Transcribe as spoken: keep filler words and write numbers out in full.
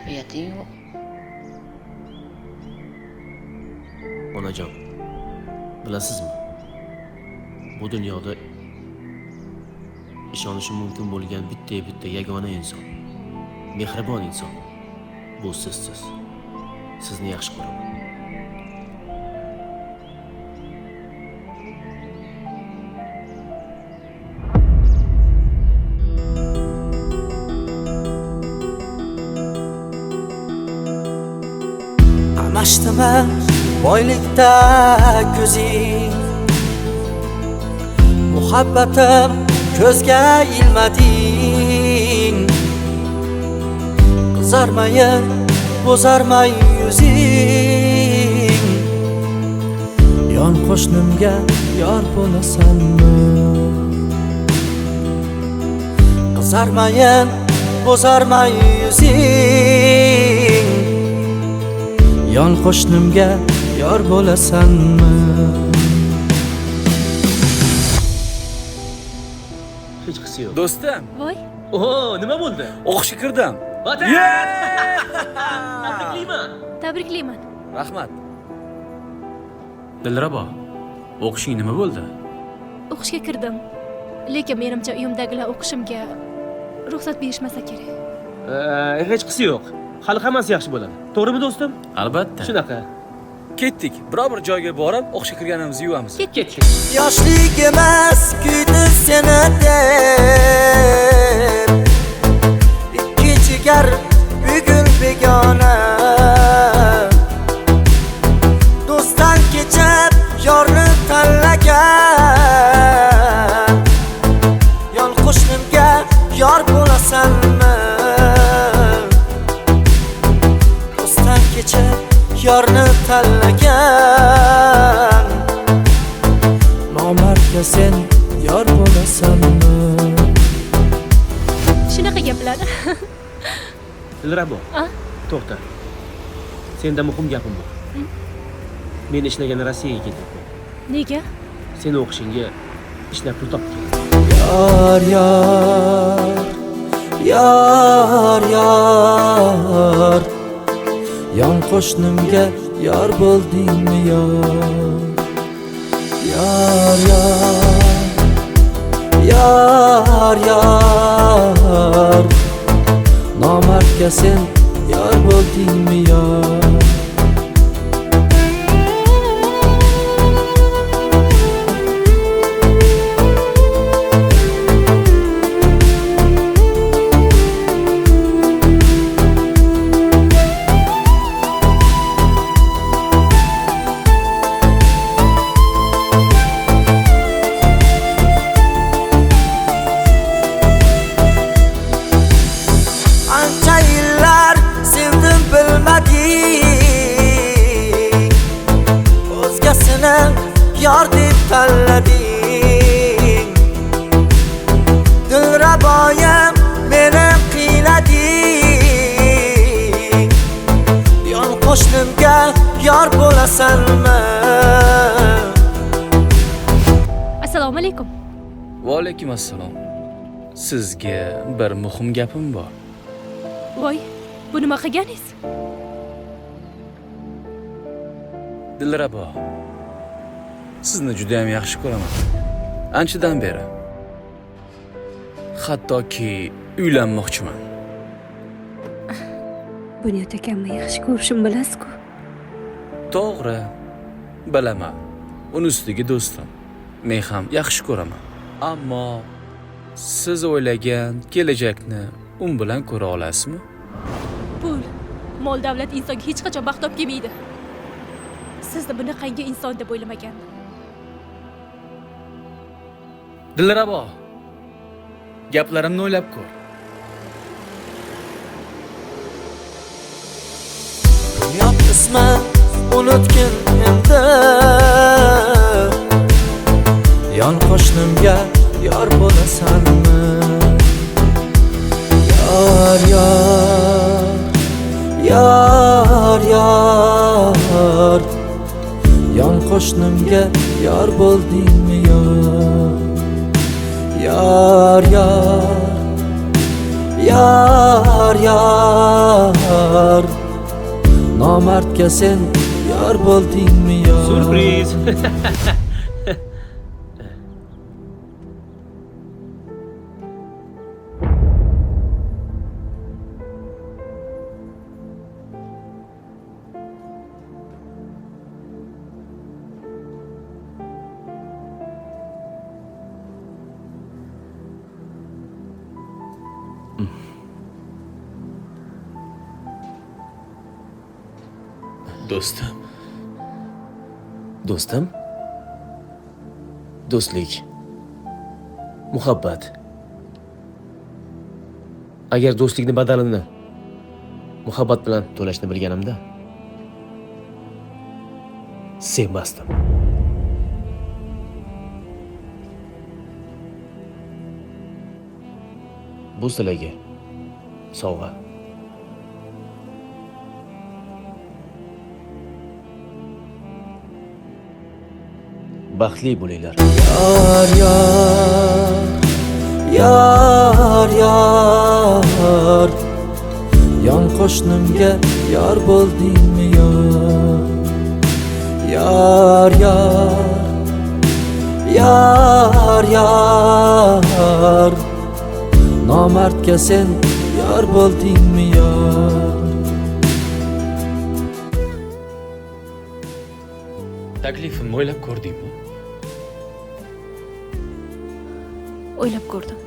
uyating yo'q. Onajon, bilasizmi? Bu dunyoda ishonishi mumkin bo'lgan bitta-bitta yagona inson, mehribon inson bu sizsiz. Sizni yaxshi ko'raman. Qamashdimi boylikda ko'zing, muhabbatim ko'zga ilmading. Qizarmayin, bo'zarmay yuzing, yon qo'shnimga yor bo'lasanmi? Qizarmayin, bo'zarmay yuzing, yon qo'shnimga yor bo'lasanmi? Hech qisi yo'q. Do'stim. Voy, Oho, nima bo'ldi? O'qishga kirdim. Vatan! Tabriklayman. tabriklayman. Rahmat. Dilrabo, o'qishing nima bo'ldi? O'qishga kirdim. Lekin menimcha uyimdagilar o'qishimga ruxsat berishmasa kerak. Ee, hech qisi yo'q. Hali hammasi yaxshi bo'ladi. To'g'rimi do'stim? Albatta. Shunaqa. Ketdik. Biror bir joyga borib, o'qishga kirganimizni yuvamiz. Ket, ket. Yoshligimiz kuydi seni deb, ikki jigar bugun begona. Do'stdan kechib yorni tanlagan, yon qo'shnimga yor bo'lasanmi? Do'stdan kechib yorni tanlagan, nomardga sen yor bo'lasanmi? Shunaqa gaplar. Dilrabo. A? To'xta. Senda muhim gapim bor. Men ishlagan Rossiyaga ketyapman. Nega? Seni o'qishingga ishlab pul topdim. Yor yor yor yor, yon qo'shnimga yor bo'ldingmi yor? Yor yor yor yor, nomardga sen yor bo'ldingmi yor? Ancha yillar sevdim bilmading, o'zgasini yor deb tanlading. Dilraboyim meni qiynading, yon qo'shnimga yor bo'lasanmi? Assalomu alaykum. Va alaykum assalom. Sizga bir muhim gapim bor. Voy, bu nima qilganingiz? Dilrabo, sizni juda ham yaxshi ko'raman. Anchadan beri. Hattoki uylanmoqchiman. Bunyod akamni yaxshi ko'rishim bilasiz-ku. To'g'ri, bilaman. Uni ustiga do'stim. Men ham yaxshi ko'raman. Ammo siz o'ylagan kelajakni un bilan ko'ra olasizmi? Pul, mol davlat insonga hech qachon baxt olib kelmaydi. Sizni bunaqangi inson deb o'ylamagandim. Dilrabo, gaplarimni o'ylab ko'r. Bunyod ismi unutgin endi, yon qo'shnimga yor bo'lasanmi? Yor yor yor yor, yon qo'shnimga yor bo'ldingmi yor? Yor yor yor yor, nomardga sen yor bo'ldingmi yor? Surpriz. Do'stim, Do'stim? Do'stlik. Muhabbat. Agar do'stlikni badalini muhabbat bilan to'lashni bilganimda sevmasdim. Bu sizlarga sovg'a. Baxtli bo'linglar. Yar yar yar yar Yon qo'shnimga yor bo'ldingmi yor? Yar yar yar yar nomardga sen yor bo'ldingmi yor? Taklifimni o'ylab ko'rdingmi? O'ylab ko'rdim.